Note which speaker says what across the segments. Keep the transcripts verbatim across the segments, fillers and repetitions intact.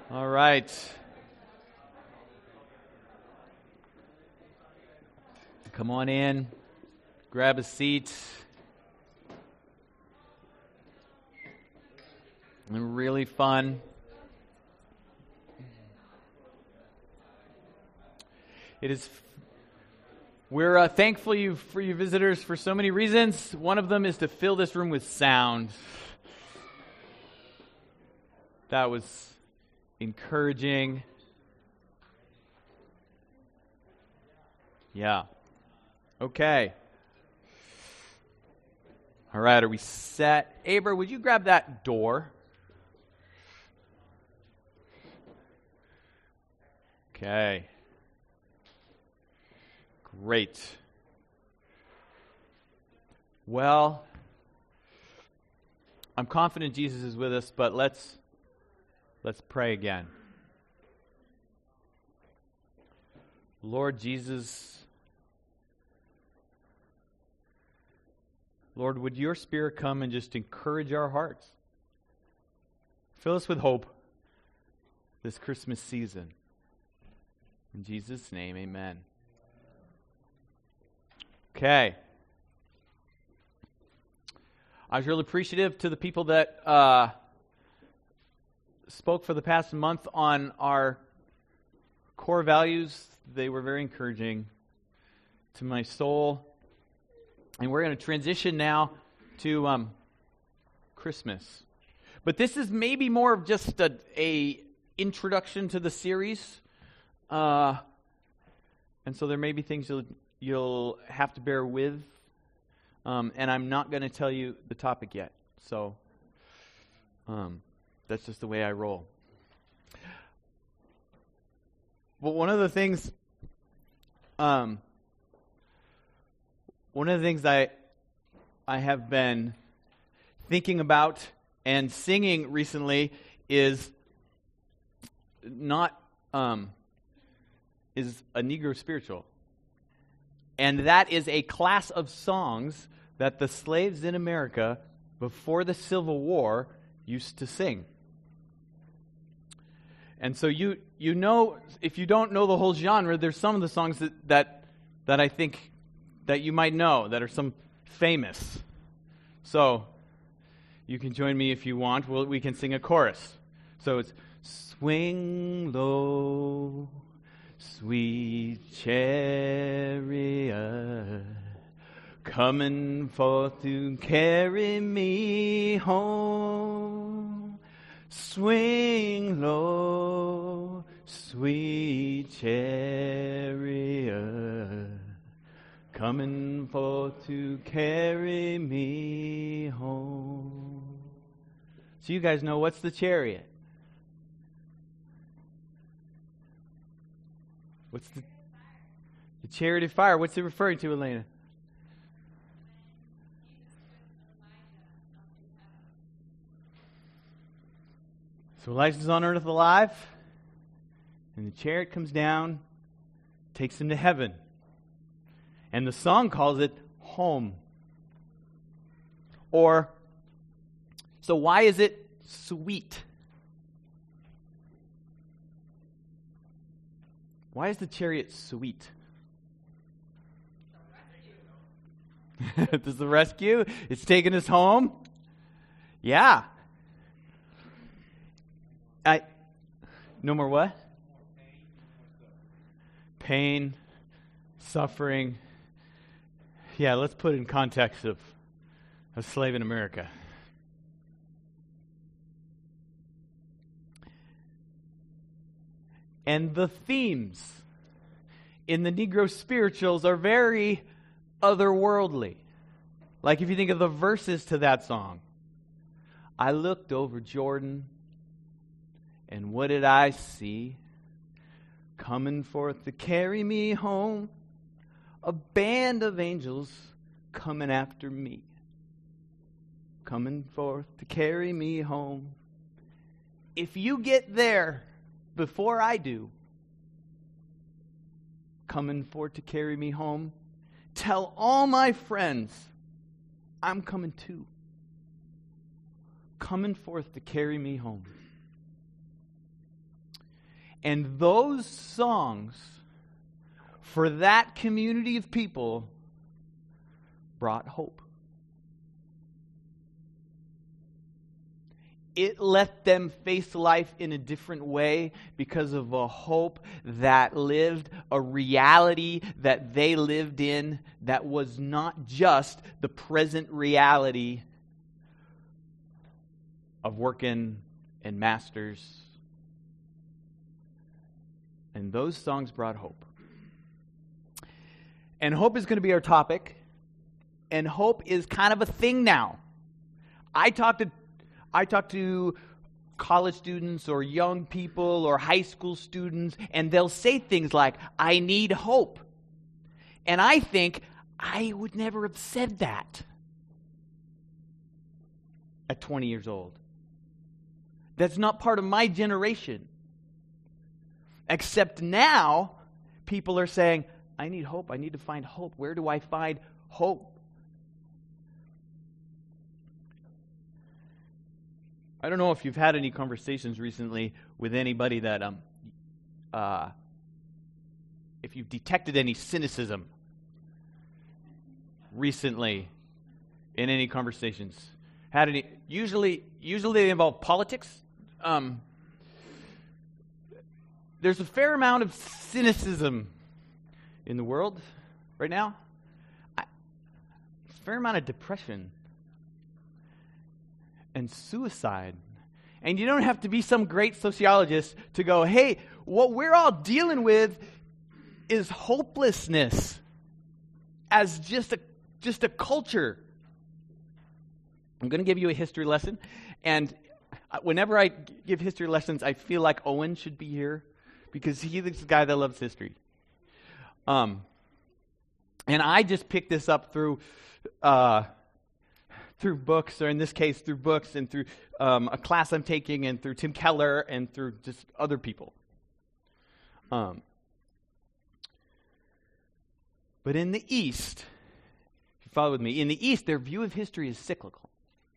Speaker 1: All right. Come on in. Grab a seat. And really fun. It is. We're uh, thankful you for you visitors for so many reasons. One of them is to fill this room with sound. That was encouraging. Yeah. Okay. All right, are we set? Aber, would you grab that door? Okay. Great. Well, I'm confident Jesus is with us, but let's let's pray again. Lord Jesus, Lord, would your Spirit come and just encourage our hearts? Fill us with hope this Christmas season. In Jesus' name, amen. Okay. I was really appreciative to the people that uh, spoke for the past month on our core values. They were very encouraging to my soul. And we're going to transition now to um, Christmas. But this is maybe more of just a, a introduction to the series. Uh, and so there may be things you'll, you'll have to bear with. Um, and I'm not going to tell you the topic yet. So um, that's just the way I roll. But one of the things... Um, One of the things I I have been thinking about and singing recently is not um, is a Negro spiritual, and that is a class of songs that the slaves in America before the Civil War used to sing. And so you you know, if you don't know the whole genre, there's some of the songs that that, that I think that you might know, that are some famous. So, you can join me if you want. We'll, we can sing a chorus. So it's, swing low, sweet chariot, coming forth to carry me home. Swing low, sweet chariot, coming forth to carry me home. So you guys know, what's the chariot? What's the, the chariot of fire? What's it referring to, Elena? So Elijah's on earth alive, and the chariot comes down, takes him to heaven. And the song calls it home. Or, so why is it sweet? Why is the chariot sweet? Does the rescue? It's taking us home? Yeah. I. No more what? Pain, suffering. Yeah, let's put it in context of a slave in America. And the themes in the Negro spirituals are very otherworldly. Like if you think of the verses to that song. I looked over Jordan, and what did I see? Coming forth to carry me home. A band of angels coming after me, coming forth to carry me home. If you get there before I do, coming forth to carry me home, tell all my friends I'm coming too. Coming forth to carry me home. And those songs for that community of people brought hope. It let them face life in a different way because of a hope that lived, a reality that they lived in that was not just the present reality of working and masters. And those songs brought hope. And hope is going to be our topic. And hope is kind of a thing now. I talk to I talk to college students or young people or high school students, and they'll say things like, I need hope. And I think, I would never have said that at twenty years old. That's not part of my generation. Except now, people are saying, I need hope. I need to find hope. Where do I find hope? I don't know if you've had any conversations recently with anybody that, um, uh, if you've detected any cynicism recently in any conversations. Had any? Usually, usually they involve politics. Um, there's a fair amount of cynicism in the world right now. I, a fair amount of depression and suicide. And you don't have to be some great sociologist to go, hey, what we're all dealing with is hopelessness as just a just a culture. I'm going to give you a history lesson. And whenever I give history lessons, I feel like Owen should be here because he's the guy that loves history. Um, and I just picked this up through uh, through books, or in this case, through books and through um, a class I'm taking and through Tim Keller and through just other people. Um, but in the East, if you follow with me, in the East, their view of history is cyclical.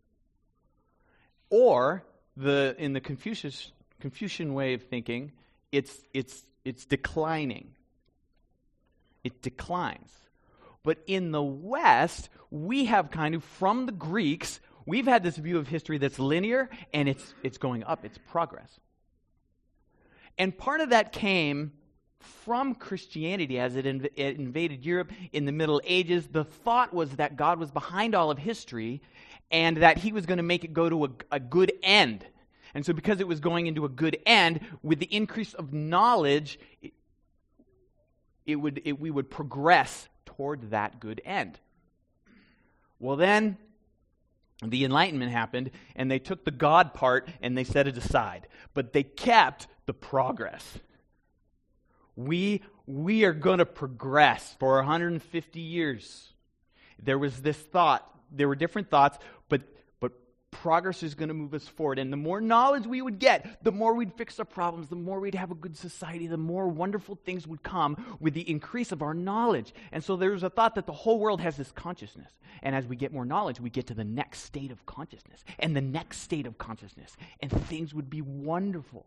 Speaker 1: Or, the in the Confucius, Confucian way of thinking, it's it's it's declining. It declines. But in the West, we have kind of, from the Greeks, we've had this view of history that's linear, and it's it's going up, it's progress. And part of that came from Christianity as it, inv- it invaded Europe in the Middle Ages. The thought was that God was behind all of history, and that he was going to make it go to a, a good end. And so because it was going into a good end, with the increase of knowledge, it, it would it, we would progress toward that good end. Well, then the Enlightenment happened, and they took the God part and they set it aside. But they kept the progress. We, we are going to progress for one hundred fifty years. There was this thought, there were different thoughts, but but progress is going to move us forward. And the more knowledge we would get, the more we'd fix our problems, the more we'd have a good society, the more wonderful things would come with the increase of our knowledge. And so there was a thought that the whole world has this consciousness. And as we get more knowledge, we get to the next state of consciousness, and the next state of consciousness, and things would be wonderful.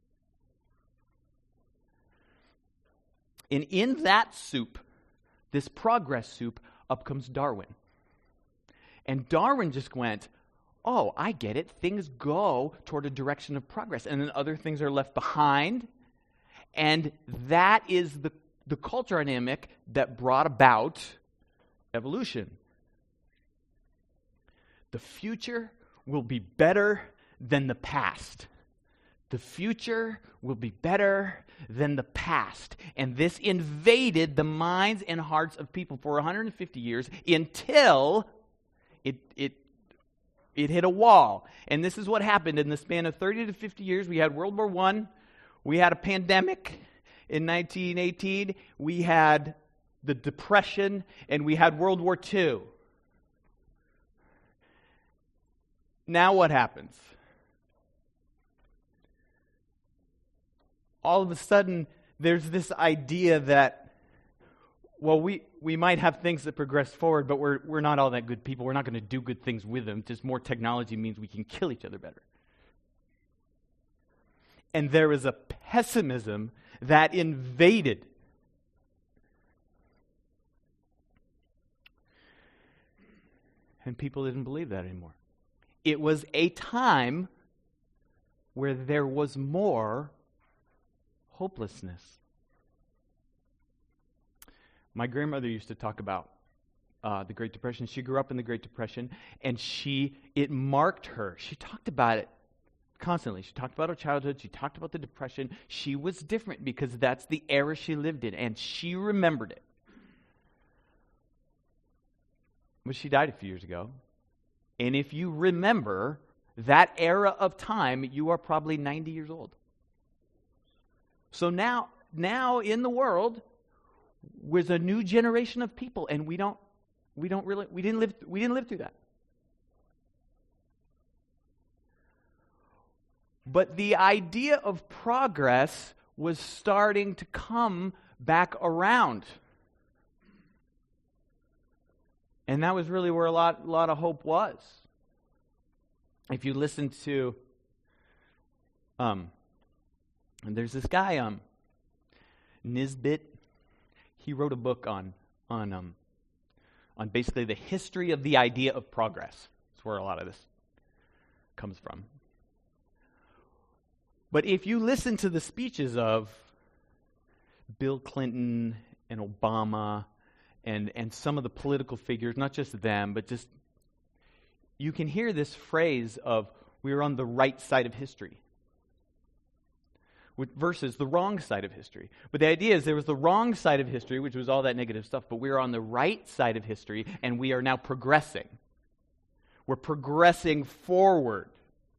Speaker 1: And in that soup, this progress soup, up comes Darwin. And Darwin just went, oh, I get it. Things go toward a direction of progress, and then other things are left behind. And that is the, the culture dynamic that brought about evolution. The future will be better than the past. The future will be better than the past. And this invaded the minds and hearts of people for one hundred fifty years until it it it hit a wall. And this is what happened in the span of thirty to fifty years. We had World War One. We had a pandemic in nineteen eighteen. We had the Depression, and we had World War Two. Now what happens? All of a sudden, there's this idea that, well, we, we might have things that progress forward, but we're we're not all that good people. We're not going to do good things with them. Just more technology means we can kill each other better. And there was a pessimism that invaded. And people didn't believe that anymore. It was a time where there was more hopelessness. My grandmother used to talk about uh, the Great Depression. She grew up in the Great Depression, and she it marked her. She talked about it constantly. She talked about her childhood. She talked about the Depression. She was different because that's the era she lived in, and she remembered it. But she died a few years ago. And if you remember that era of time, you are probably ninety years old. So now, now in the world, there's a new generation of people, and we don't, we don't really, we didn't live, we didn't live through that. But the idea of progress was starting to come back around. And that was really where a lot, a lot of hope was. If you listen to, um, and there's this guy, um, Nisbet. He wrote a book on on um, on basically the history of the idea of progress. That's where a lot of this comes from. But if you listen to the speeches of Bill Clinton and Obama and and some of the political figures, not just them, but just, you can hear this phrase of, we're on the right side of history, versus the wrong side of history. But the idea is there was the wrong side of history, which was all that negative stuff, but we're on the right side of history, and we are now progressing. We're progressing forward.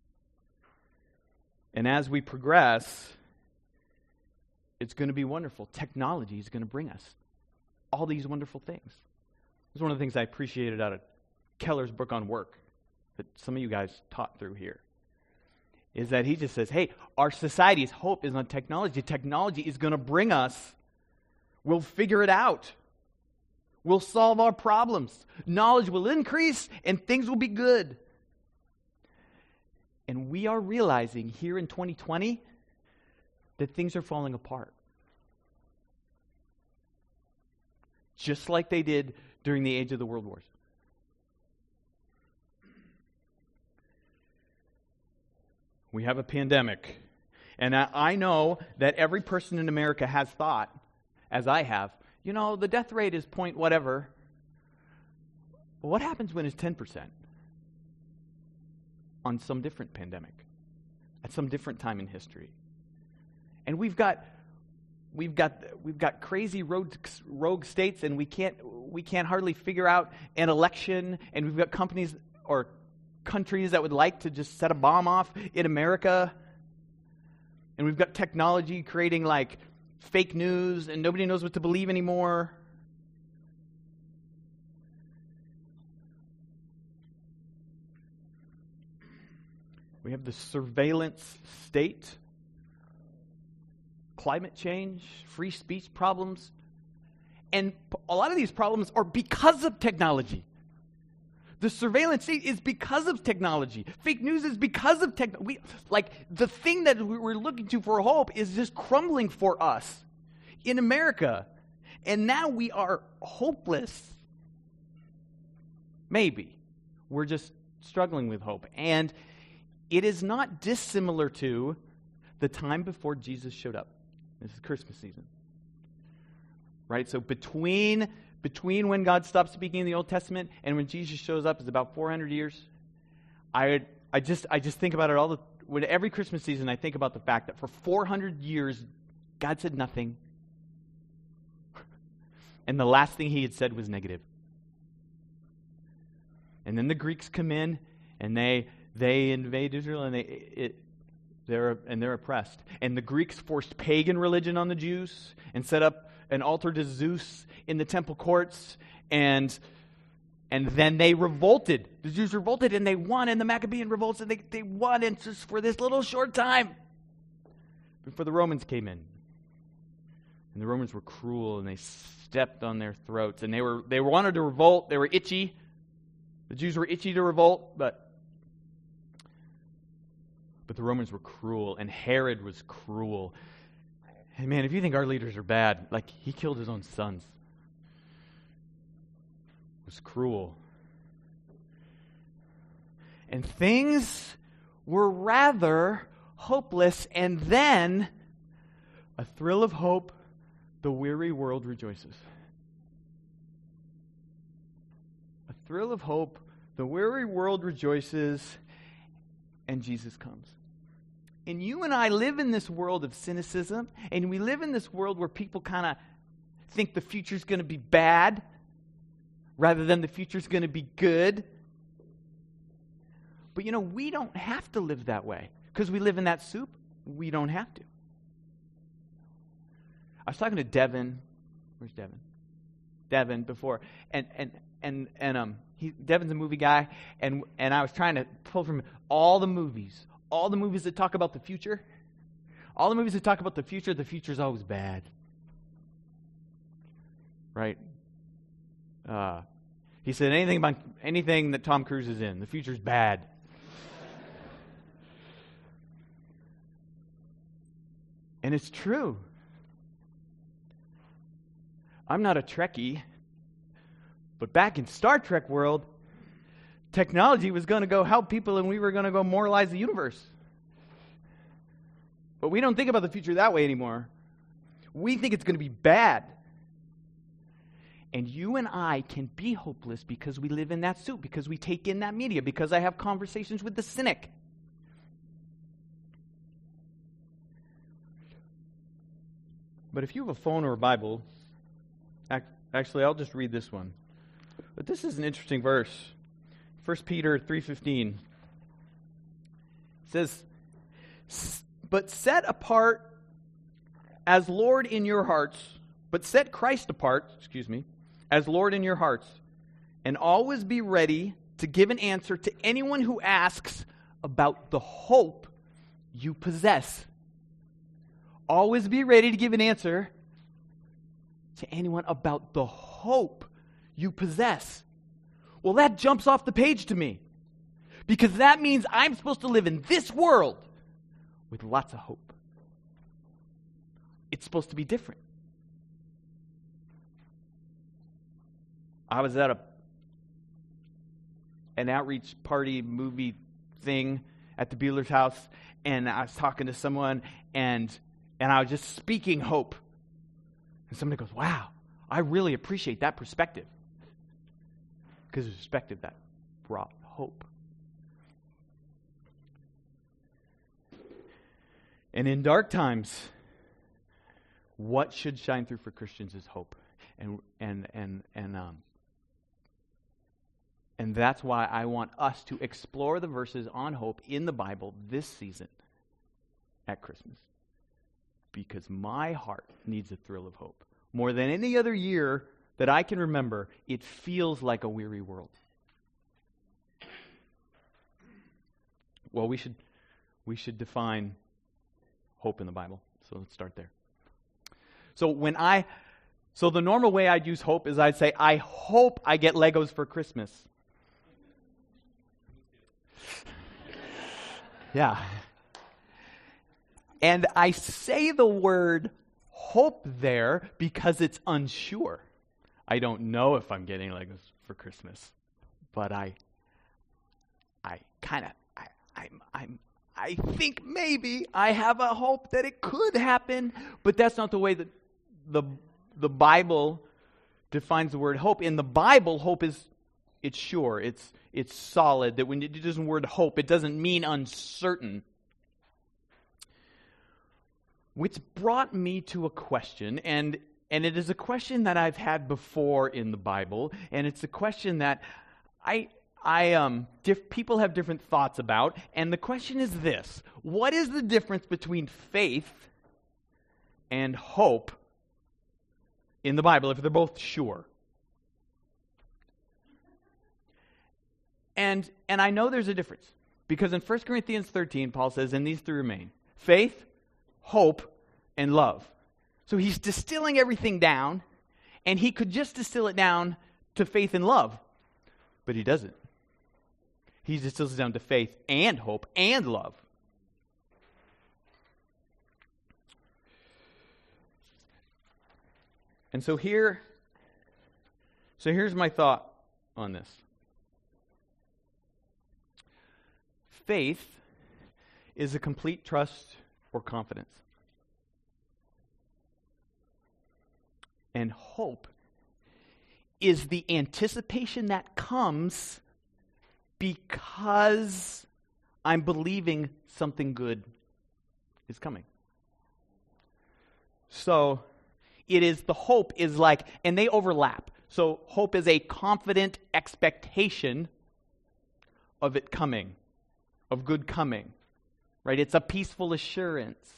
Speaker 1: And as we progress, it's going to be wonderful. Technology is going to bring us all these wonderful things. It's one of the things I appreciated out of Keller's book on work that some of you guys taught through here, is that he just says, hey, our society's hope is on technology. Technology is going to bring us, we'll figure it out. We'll solve our problems. Knowledge will increase and things will be good. And we are realizing here in twenty twenty that things are falling apart. Just like they did during the age of the world wars. We have a pandemic. And I, I know that every person in America has thought, as I have, you know, the death rate is point whatever. Well, what happens when it's ten percent? On some different pandemic. At some different time in history. And we've got we've got we've got crazy rogue, rogue states, and we can't we can't hardly figure out an election, and we've got companies or countries that would like to just set a bomb off in America. And we've got technology creating like fake news, and nobody knows what to believe anymore. We have the surveillance state, climate change, free speech problems. And a lot of these problems are because of technology. The surveillance state is because of technology. Fake news is because of technology. Like, the thing that we're looking to for hope is just crumbling for us in America. And now we are hopeless. Maybe. We're just struggling with hope. And it is not dissimilar to the time before Jesus showed up. This is Christmas season. Right? So between between when God stopped speaking in the Old Testament and when Jesus shows up is about four hundred years. I would, I just I just think about it all the when every Christmas season I think about the fact that for four hundred years God said nothing. And the last thing he had said was negative. And then the Greeks come in and they They invade Israel and they it, they're and they're oppressed. And the Greeks forced pagan religion on the Jews and set up an altar to Zeus in the temple courts, and and then they revolted. The Jews revolted and they won, and the Maccabean revolts and they, they won, and just for this little short time before the Romans came in. And the Romans were cruel and they stepped on their throats, and they were they wanted to revolt, they were itchy. The Jews were itchy to revolt, but But the Romans were cruel, and Herod was cruel. And man, if you think our leaders are bad, like he killed his own sons. It was cruel. And things were rather hopeless, and then a thrill of hope, the weary world rejoices. A thrill of hope, the weary world rejoices, and Jesus comes. And you and I live in this world of cynicism, and we live in this world where people kind of think the future's going to be bad rather than the future's going to be good. But you know, we don't have to live that way because we live in that soup. We don't have to. I was talking to Devin. Where's Devin? Devin before, and and and and um, he Devin's a movie guy, and and I was trying to pull from all the movies. All the movies that talk about the future, all the movies that talk about the future, the future's always bad. Right? Uh, he said anything about anything that Tom Cruise is in, the future's bad. And it's true. I'm not a Trekkie, but back in Star Trek world, technology was going to go help people and we were going to go moralize the universe. But we don't think about the future that way anymore. We think it's going to be bad. And you and I can be hopeless because we live in that soup, because we take in that media, because I have conversations with the cynic. But if you have a phone or a Bible, actually I'll just read this one. But this is an interesting verse. First Peter three fifteen says, but set apart as Lord in your hearts, but set Christ apart, excuse me, as Lord in your hearts, and always be ready to give an answer to anyone who asks about the hope you possess. Always be ready to give an answer to anyone about the hope you possess. Well, that jumps off the page to me, because that means I'm supposed to live in this world with lots of hope. It's supposed to be different. I was at a an outreach party movie thing at the Bueller's house, and I was talking to someone, and and I was just speaking hope. And somebody goes, wow, I really appreciate that perspective. Because it's perspective that brought hope. And in dark times, what should shine through for Christians is hope. And and and and um and that's why I want us to explore the verses on hope in the Bible this season at Christmas. Because my heart needs a thrill of hope. More than any other year that I can remember, it feels like a weary world. Well, we should we should define hope in the Bible. So let's start there. So when I so the normal way I'd use hope is I'd say, I hope I get Legos for Christmas. Yeah. And I say the word hope there because it's unsure. I don't know if I'm getting Legos for Christmas, but I, I kind of, I, I'm, I'm, I think maybe I have a hope that it could happen, but that's not the way that the the Bible defines the word hope. In the Bible, hope is it's sure, it's it's solid. That when it uses the word hope, it doesn't mean uncertain. Which brought me to a question, and and it is a question that I've had before in the Bible, and it's a question that I I um diff, people have different thoughts about, and the question is this: what is the difference between faith and hope in the Bible if they're both sure? And and I know there's a difference, because in First Corinthians thirteen, Paul says, "And these three remain: faith, hope, and love." So he's distilling everything down, and he could just distill it down to faith and love, but he doesn't. He distills it down to faith and hope and love. And so here, so here's my thought on this. Faith is a complete trust or confidence. And hope is the anticipation that comes because I'm believing something good is coming. So it is, the hope is like, and they overlap. So hope is a confident expectation of it coming, of good coming, right? It's a peaceful assurance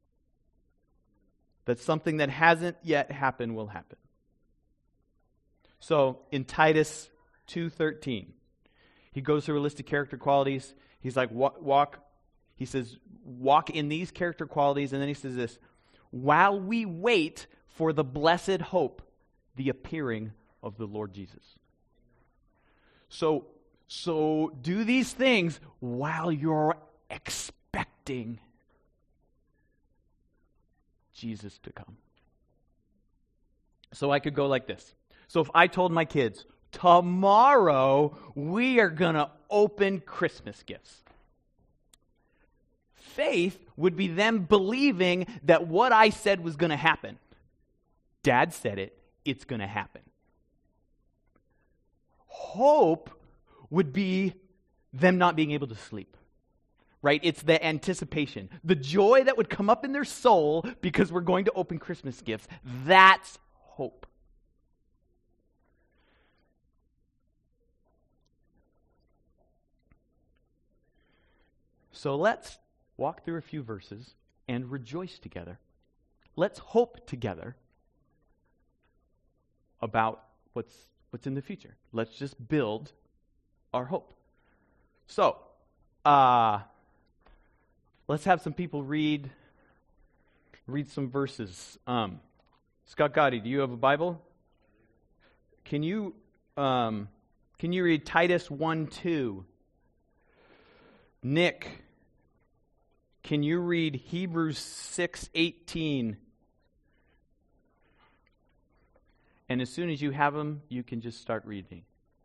Speaker 1: that something that hasn't yet happened will happen. So in Titus two thirteen, he goes through a list of character qualities. He's like, walk, walk, he says, walk in these character qualities. And then he says this, while we wait for the blessed hope, the appearing of the Lord Jesus. So, so do these things while you're expecting Jesus to come. So I could go like this. So if I told my kids, tomorrow we are going to open Christmas gifts. Faith would be them believing that what I said was going to happen. Dad said it, it's going to happen. Hope would be them not being able to sleep. Right? It's the anticipation. The joy that would come up in their soul because we're going to open Christmas gifts. That's hope. So let's walk through a few verses and rejoice together. Let's hope together about what's what's in the future. Let's just build our hope. So, uh, let's have some people read read some verses. Um, Scott Gotti, do you have a Bible? Can you um, can you read Titus one two? Nick, can you read Hebrews six eighteen? And as soon as you have them, you can just start reading.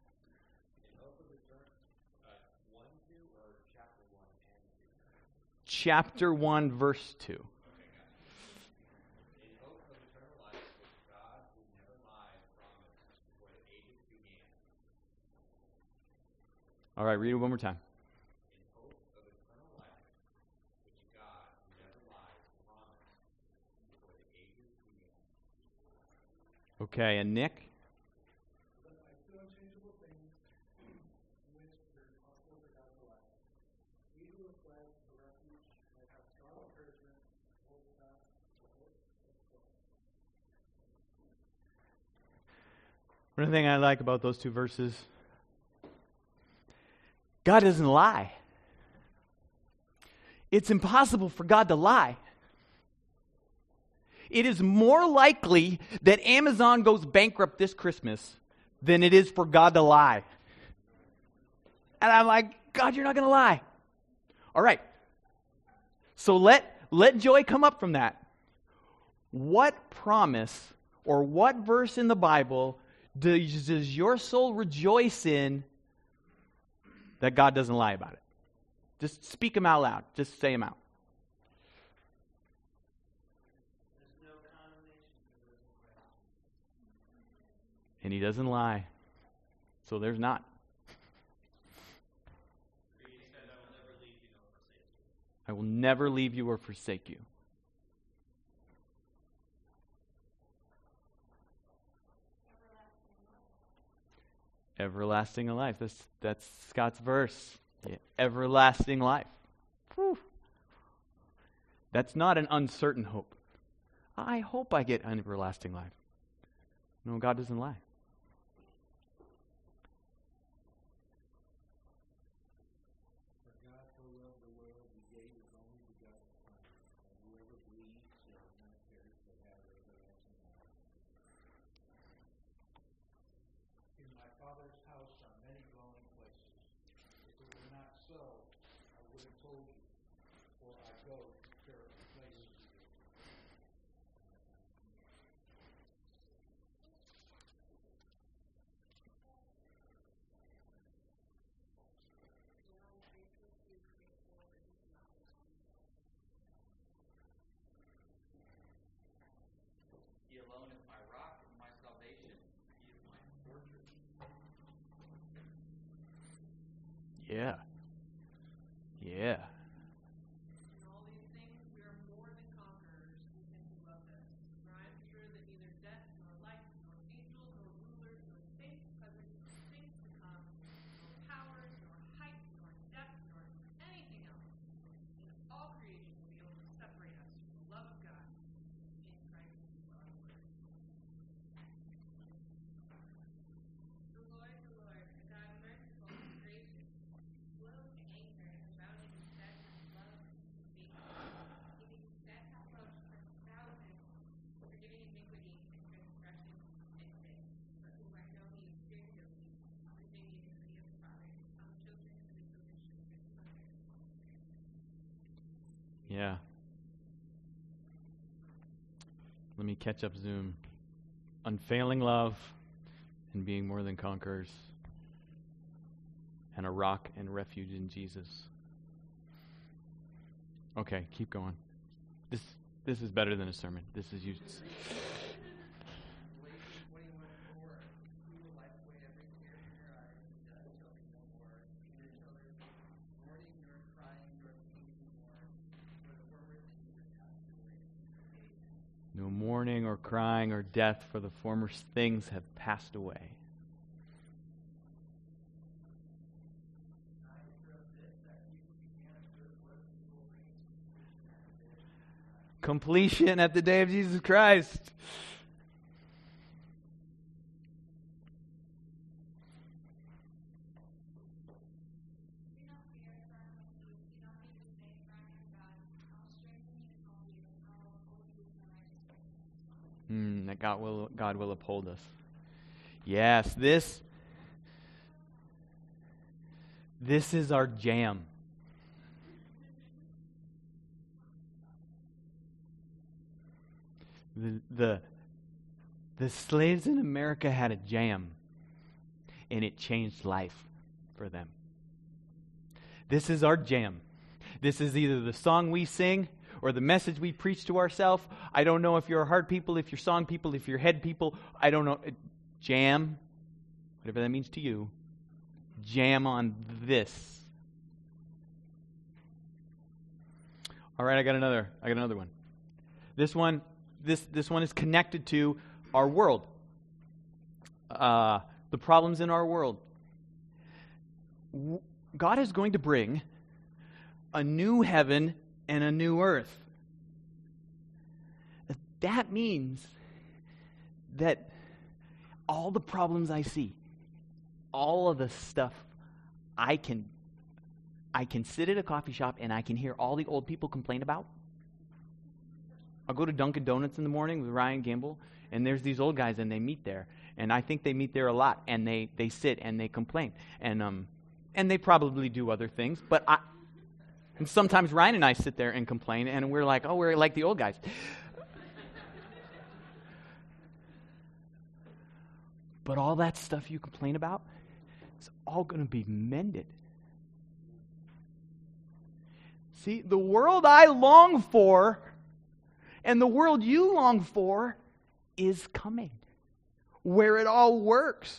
Speaker 1: Chapter one, verse two. All right, read it one more time. Okay, and Nick? One thing I like about those two verses, God doesn't lie. It's impossible for God to lie. It is more likely that Amazon goes bankrupt this Christmas than it is for God to lie. And I'm like, God, you're not going to lie. All right. So let, let joy come up from that. What promise or what verse in the Bible does, does your soul rejoice in that God doesn't lie about it? Just speak them out loud. Just say them out. And he doesn't lie. So there's not. I will never leave you or forsake you. Everlasting life. That's, that's Scott's verse. Yeah. Everlasting life. Whew. That's not an uncertain hope. I hope I get an everlasting life. No, God doesn't lie. Yeah. Yeah.
Speaker 2: In all these things, we are more than conquerors through him who loved us. For I am sure that neither death, nor life, nor angels, nor rulers, nor things present, nor things to come, nor powers, nor height, nor depth, nor anything else in all creation will be able to separate us from the love of God in Christ our Lord. The Lord, the Lord, a God merciful and gracious, slow to anger and abounding in steadfast love and faithfulness, giving steadfast love to thousands, forgiving iniquity and transgression and sin, but whom I know he is very guilty, visiting the iniquity of the fathers on the children and the children's children under all creation.
Speaker 1: Yeah. Let me catch up Zoom. Unfailing love and being more than conquerors, and a rock and refuge in Jesus. Okay, keep going. This this is better than a sermon. This is you. No mourning or crying or death, for the former things have passed away. Completion at the day of Jesus Christ. Mm, that God will God will uphold us. Yes, this this is our jam. The, the the slaves in America had a jam, and it changed life for them. This is our jam. This is either the song we sing or the message we preach to ourselves. I don't know if you're heart people, if you're song people, if you're head people. I don't know. Jam, whatever that means to you. Jam on this. All right, I got another. I got another one. This one, this this one is connected to our world. Uh, the problems in our world. God is going to bring a new heaven and a new earth. That means that all the problems I see, all of the stuff I can I can sit at a coffee shop and I can hear all the old people complain about. I'll go to Dunkin' Donuts in the morning with Ryan Gamble, and there's these old guys and they meet there. And I think they meet there a lot, and they, they sit and they complain. And um and they probably do other things, but I and sometimes Ryan and I sit there and complain, and we're like, oh, we're like the old guys. But all that stuff you complain about, it's all going to be mended. See, the world I long for and the world you long for is coming, where it all works.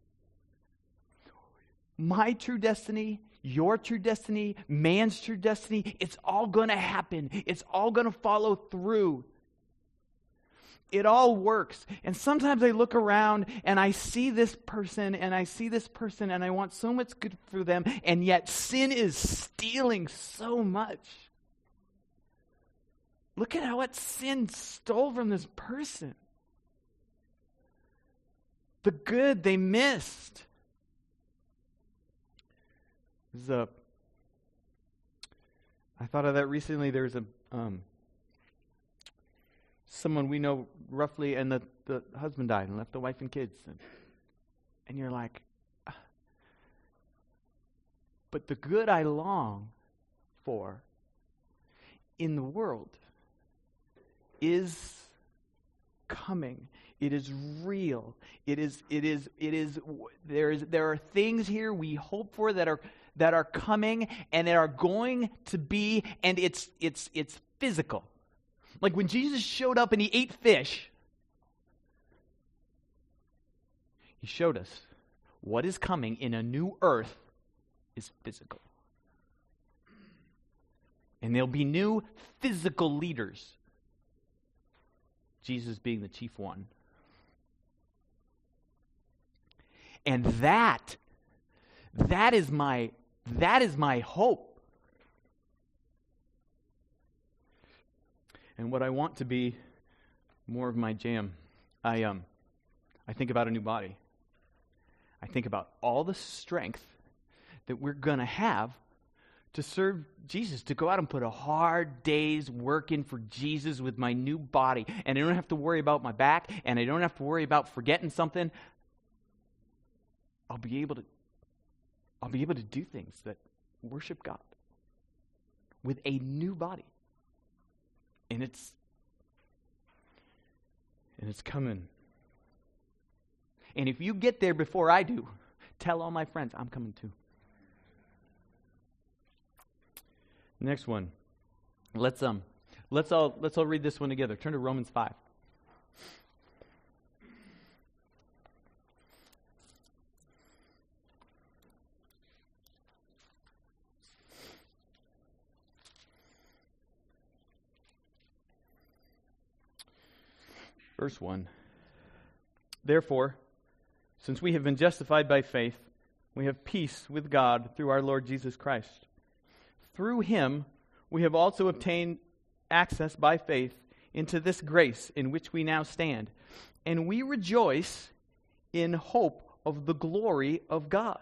Speaker 1: My true destiny, your true destiny, man's true destiny, it's all going to happen. It's all going to follow through. It all works. And sometimes I look around and I see this person and I see this person and I want so much good for them, and yet sin is stealing so much. Look at how what sin stole from this person. The good they missed. This is a, I thought of that recently. There's a um, someone we know roughly, and the, the husband died and left the wife and kids. And, and you're like, ah. But the good I long for in the world is coming. It is real. It is, it is, it is, there is, there are things here we hope for that are, that are coming and that are going to be, and it's, it's, it's physical. Like when Jesus showed up and he ate fish, he showed us what is coming in a new earth is physical. And there'll be new physical leaders, Jesus being the chief one. And that, that is my, that is my hope. And what I want to be more of my jam, I um, I think about a new body. I think about all the strength that we're going to have to serve Jesus, to go out and put a hard day's work in for Jesus with my new body. And I don't have to worry about my back, and I don't have to worry about forgetting something. I'll be able to, I'll be able to do things that worship God with a new body. And it's, and it's coming. And if you get there before I do, tell all my friends, I'm coming too. Next one. Let's um let's all let's all read this one together. Turn to Romans five. Verse one. Therefore, since we have been justified by faith, we have peace with God through our Lord Jesus Christ. Through him, we have also obtained access by faith into this grace in which we now stand. And we rejoice in hope of the glory of God.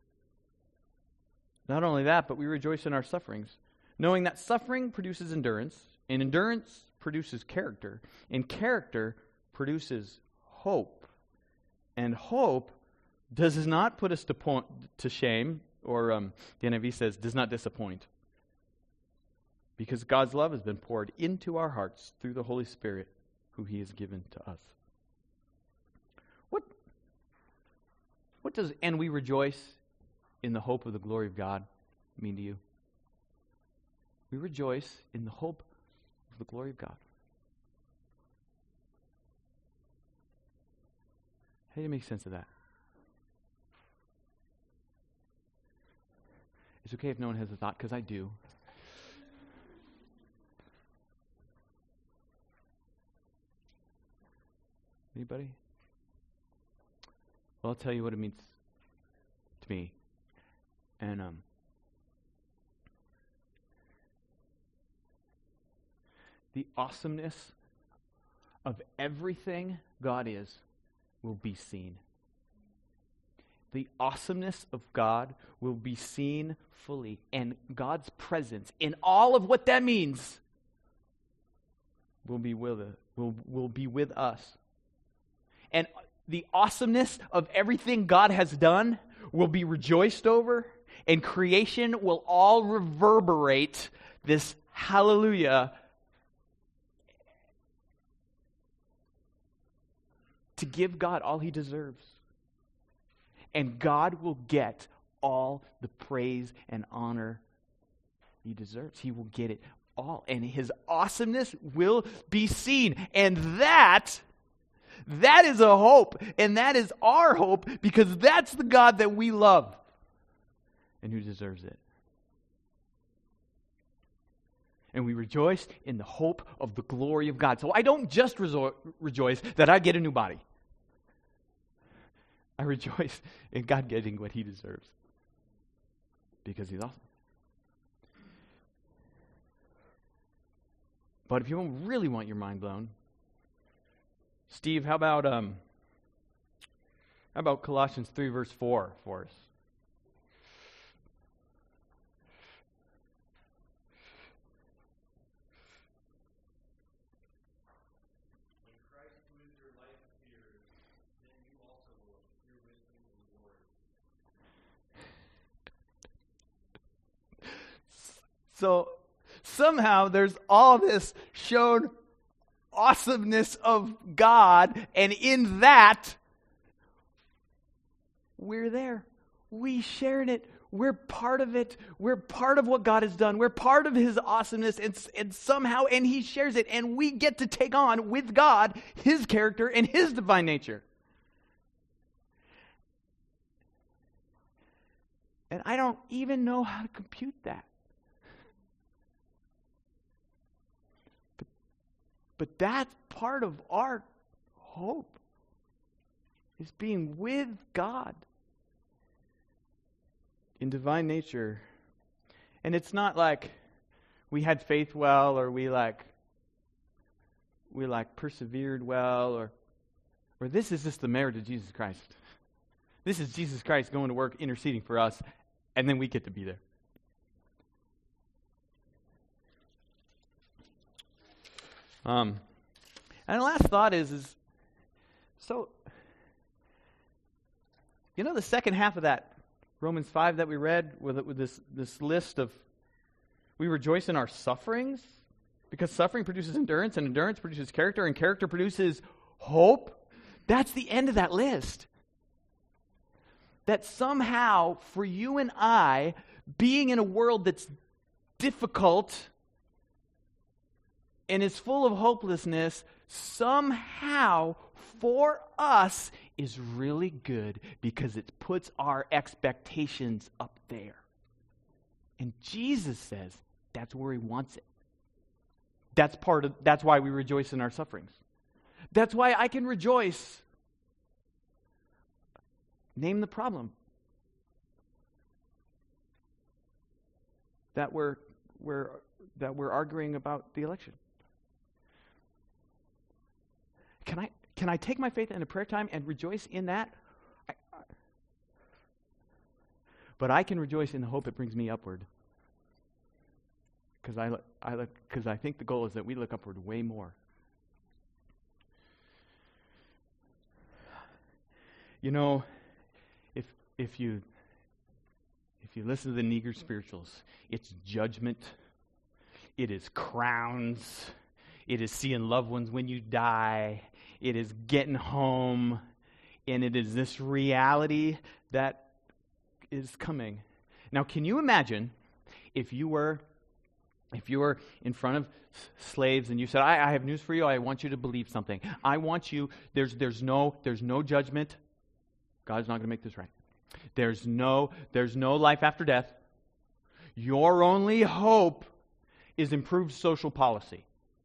Speaker 1: Not only that, but we rejoice in our sufferings, knowing that suffering produces endurance, and endurance produces character, and character produces hope. And hope does not put us to, point, to shame, or um, the N I V says, does not disappoint. Because God's love has been poured into our hearts through the Holy Spirit, who he has given to us. What, what does, and we rejoice in the hope of the glory of God, mean to you? We rejoice in the hope of the glory of God. How do you make sense of that? It's okay if no one has a thought, because I do. Anybody? Well, I'll tell you what it means to me. And um, the awesomeness of everything God is will be seen. The awesomeness of God will be seen fully, and God's presence in all of what that means will be with us, will, will be with us. And the awesomeness of everything God has done will be rejoiced over, and creation will all reverberate this hallelujah to give God all he deserves. And God will get all the praise and honor he deserves. He will get it all. And his awesomeness will be seen. And that, that is a hope. And that is our hope, because that's the God that we love and who deserves it. And we rejoice in the hope of the glory of God. So I don't just resor- rejoice that I get a new body. I rejoice in God getting what he deserves, because he's awesome. But if you really want your mind blown, Steve, how about um, how about Colossians three verse four for us? So somehow there's all this shown awesomeness of God, and in that, we're there. We share in it. We're part of it. We're part of what God has done. We're part of his awesomeness, and, and somehow, and he shares it, and we get to take on with God his character and his divine nature. And I don't even know how to compute that. But, but that's part of our hope, is being with God in divine nature. And it's not like we had faith well, or we like we like persevered well, or or this is just the merit of Jesus Christ. This is Jesus Christ going to work, interceding for us, and then we get to be there. Um, and the last thought is, is so, you know the second half of that Romans five that we read, with, with this, this list of, we rejoice in our sufferings, because suffering produces endurance, and endurance produces character, and character produces hope. That's the end of that list. That somehow, for you and I, being in a world that's difficult and is full of hopelessness, somehow, for us, is really good because it puts our expectations up there. And Jesus says that's where he wants it. That's part of, that's why we rejoice in our sufferings. That's why I can rejoice. Name the problem. That we're, we're, that we're arguing about the election. Can I, can I take my faith in a prayer time and rejoice in that? I, I, but I can rejoice in the hope it brings me upward. Because I, I, because I think the goal is that we look upward way more. You know, if if you if you listen to the Neger spirituals, it's judgment, it is crowns, it is seeing loved ones when you die, it is getting home, and it is this reality that is coming. Now, can you imagine if you were if you were in front of s- slaves and you said, I, I have news for you, I want you to believe something. I want you, there's there's no there's no judgment. God's not going to make this right. There's no, there's no life after death. Your only hope is improved social policy.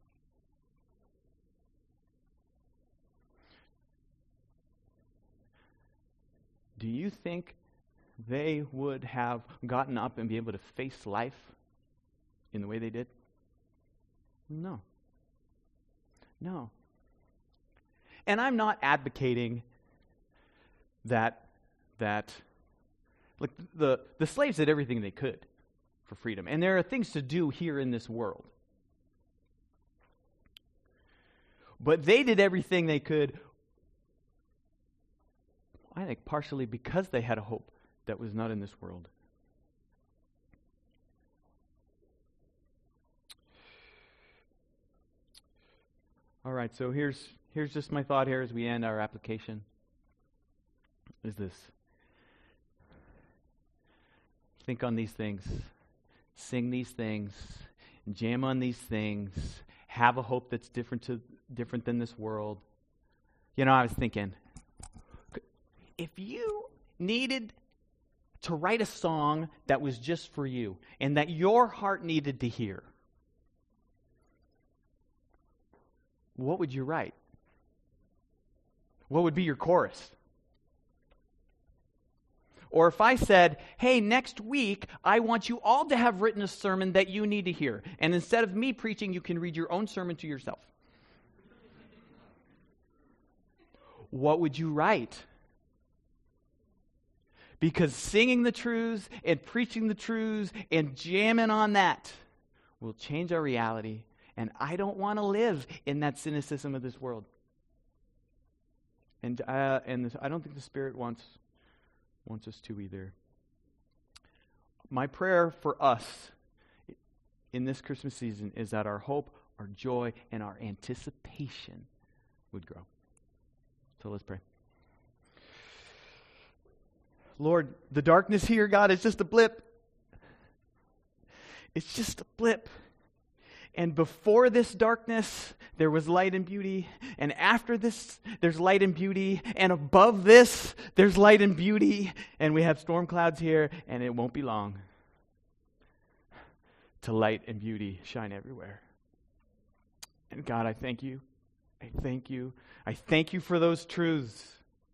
Speaker 1: Do you think they would have gotten up and be able to face life in the way they did? No. No. And I'm not advocating that that like the the slaves did everything they could for freedom, and there are things to do here in this world, but they did everything they could, I think, partially because they had a hope that was not in this world. All right, so here's here's just my thought here as we end our application. Is this. Think on these things. Sing these things. Jam on these things. Have a hope that's different to different than this world. You know, I was thinking, if you needed to write a song that was just for you and that your heart needed to hear, what would you write? What would be your chorus? Or if I said, hey, next week, I want you all to have written a sermon that you need to hear. And instead of me preaching, you can read your own sermon to yourself. What would you write? Because singing the truths and preaching the truths and jamming on that will change our reality. And I don't want to live in that cynicism of this world. And, uh, and this, I don't think the Spirit wants... wants us to either. My prayer for us in this Christmas season is that our hope, our joy, and our anticipation would grow. So let's pray. Lord, the darkness here, God, is just a blip. It's just a blip. And before this darkness, there was light and beauty. And after this, there's light and beauty. And above this, there's light and beauty. And we have storm clouds here, and it won't be long till light and beauty shine everywhere. And God, I thank you. I thank you. I thank you for those truths.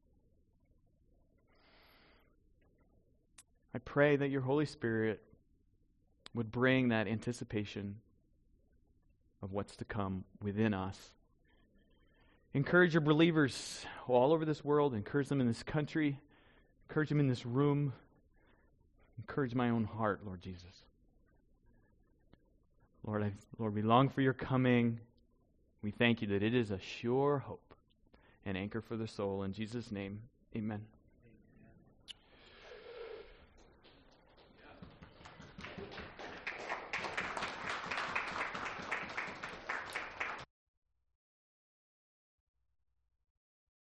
Speaker 1: I pray that your Holy Spirit would bring that anticipation of what's to come within us. Encourage your believers all over this world. Encourage them in this country. Encourage them in this room. Encourage my own heart, Lord Jesus. Lord, I, Lord, we long for your coming. We thank you that it is a sure hope and anchor for the soul. In Jesus' name, amen.